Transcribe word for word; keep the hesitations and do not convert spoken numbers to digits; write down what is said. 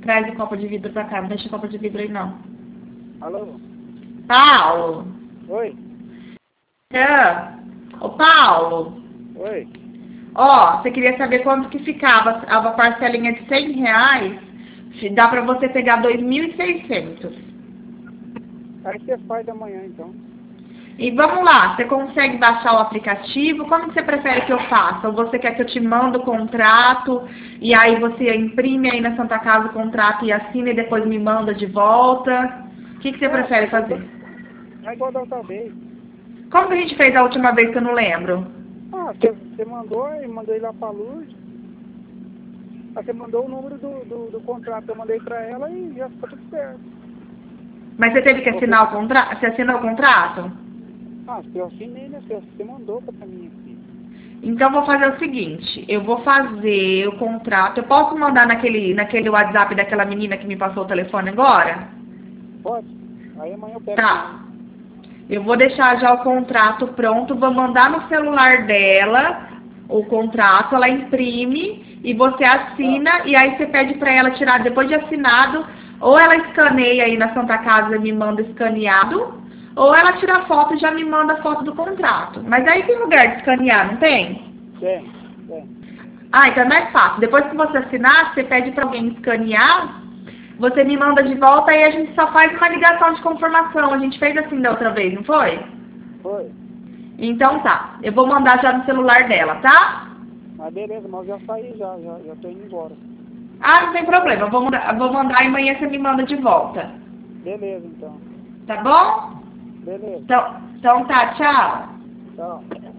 traz o copo de vidro pra cá. Não deixa o copo de vidro aí, não. Alô? Paulo! Oi? É. Ô, Paulo! Oi? Ó, você queria saber quanto que ficava a parcelinha de cem reais? Dá pra você pegar dois mil e seiscentos. Aí você faz amanhã, então. E vamos lá, você consegue baixar o aplicativo? Como que você prefere que eu faça? Ou você quer que eu te mande o contrato e aí você imprime aí na Santa Casa o contrato e assina e depois me manda de volta? O que, que você É, prefere é igual fazer? da- É igual da outra vez. Como que a gente fez a última vez que eu não lembro? Ah, você, você mandou e mandei lá pra Luz. Aí você mandou o número do, do, do contrato, eu mandei pra ela e já ficou tudo certo. Mas você teve que assinar o contrato? Você assinou o contrato? Ah, eu assinei, né? Você, você mandou pra mim aqui. Então vou fazer o seguinte, eu vou fazer o contrato. Eu posso mandar naquele, naquele WhatsApp daquela menina que me passou o telefone agora? Pode? Aí amanhã eu pego. Tá. Eu vou deixar já o contrato pronto, vou mandar no celular dela o contrato, ela imprime e você assina e aí você pede para ela tirar depois de assinado, ou ela escaneia aí na Santa Casa e me manda escaneado, ou ela tira foto e já me manda a foto do contrato. Mas aí tem lugar de escanear, não tem? Tem, tem. Ah, então é mais fácil. Depois que você assinar, você pede para alguém escanear, você me manda de volta e a gente só faz uma ligação de confirmação. A gente fez assim da outra vez, não foi? Foi. Então tá. Eu vou mandar já no celular dela, tá? Mas beleza, mas eu já saí já, já, já tô indo embora. Ah, não tem problema. Eu vou mandar, eu vou mandar e amanhã você me manda de volta. Beleza, então. Tá bom? Beleza. Então, então tá, tchau. Tchau.